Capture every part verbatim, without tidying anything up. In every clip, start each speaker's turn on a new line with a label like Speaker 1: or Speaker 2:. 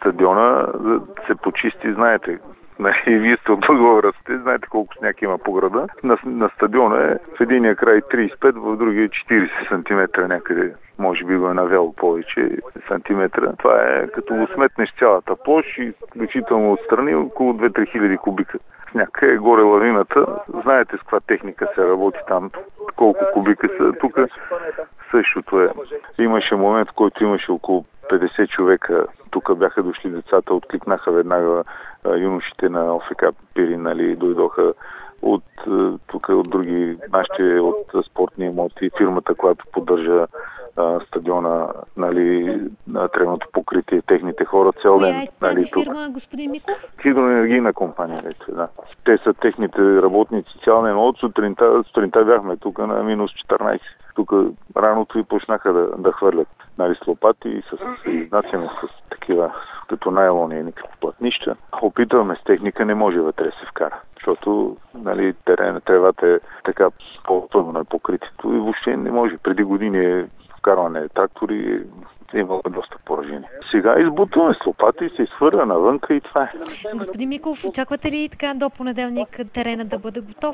Speaker 1: стадиона да се почисти, знаете. И вие сте от Благоевградсте, знаете колко сняг има по града. На, на стадиона е в единия край тридесет и пет, в другия четиридесет сантиметра някъде. Може би го е навяло повече сантиметра. Това е като го сметнеш цялата площ и включително отстрани около две-три хиляди кубика сняг. Е горе лавината. Знаете с каква техника се работи там, колко кубика са. Тук същото е. Имаше момент, в който имаше около петдесет човека. Тук бяха дошли децата, откликнаха веднага юношите на ОФК Пирин, нали, дойдоха от тук, от други нашите, от спортни имоти, фирмата, която поддържа а, стадиона, нали, на тревното покритие, техните хора цял ден.
Speaker 2: Коя е
Speaker 1: нали,
Speaker 2: тази
Speaker 1: тук.
Speaker 2: фирма, господин Миков?
Speaker 1: Хидроенергийна компания, вече, да. Те са техните работници цял ден. От сутринта, сутринта бяхме тук на минус четиринадесет. Тук раното и почнаха да, да хвърлят, нали, с лопати и с изнасяме с такива като найлони и никакви платнища. Опитваме с техника, не може вътре да се вкара, защото, нали, терен, тревата е така по-трудно е покритито и въобще не може. Преди години е вкарване трактори, е имало доста поражение. Сега избутваме с лопати и се изхвърля навънка и това е.
Speaker 2: Господин Миков, очаквате ли така до понеделник терена да бъде готов?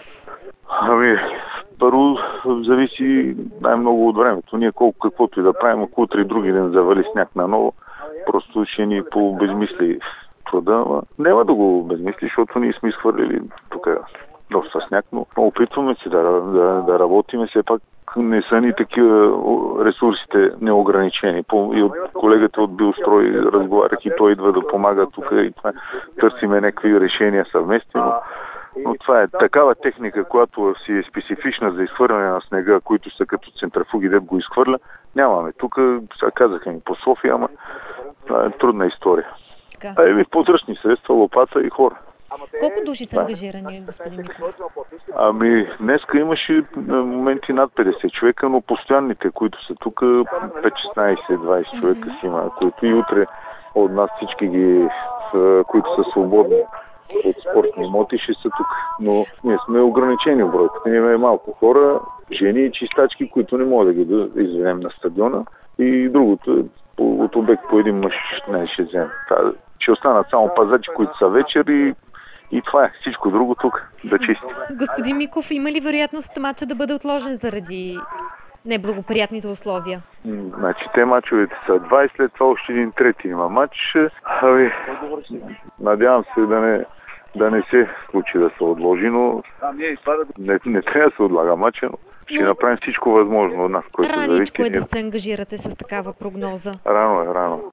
Speaker 1: Ами, първо зависи най-много от времето. Ние колко каквото и да правим, ако утре и други ден завали сняг наново, просто ще ни по-безмисли труда. Няма да го безмисли, защото ние сме изхвърлили тук доста сняг, но опитваме се да, да, да работиме. Все пак не са ни такива ресурсите неограничени. И от колегата от Биострой разговарях и той идва да помага тук и това. Търсиме някакви решения съвместно. Но, но това е такава техника, която си е специфична за изхвърляне на снега, които са като центрафуги, деб го изхвърля. Нямаме. Тук сега казаха ми по София, ама това е трудна история. А и в подръчни средства, лопата и хора.
Speaker 2: Колко души са ангажирани, господин Миков?
Speaker 1: Ами, днеска имаше моменти над петдесет човека, но постоянните, които са тук, пет, шестнадесет, двадесет човека си има, които и утре от нас всички ги, които са свободни от спортни имоти, ще са тук. Но ние сме ограничени в бройката. Ние имаме малко хора, жени и чистачки, които не могат да ги изведем на стадиона. И другото, от обект по един мъж не ще вземе. Ще останат само пазачи, които са вечер и И това е всичко друго тук, да чисти.
Speaker 2: Господин Миков, има ли вероятност матча да бъде отложен заради неблагоприятните условия?
Speaker 1: Значи те мачовете са двадесет, след това още един трети има матч. Аби, надявам се да не, да не се случи да се отложи, но не, не трябва да се отлага матча, но ще но... направим всичко възможно от нас, което зависи.
Speaker 2: Раничко е да се ангажирате с такава прогноза.
Speaker 1: Рано е, рано.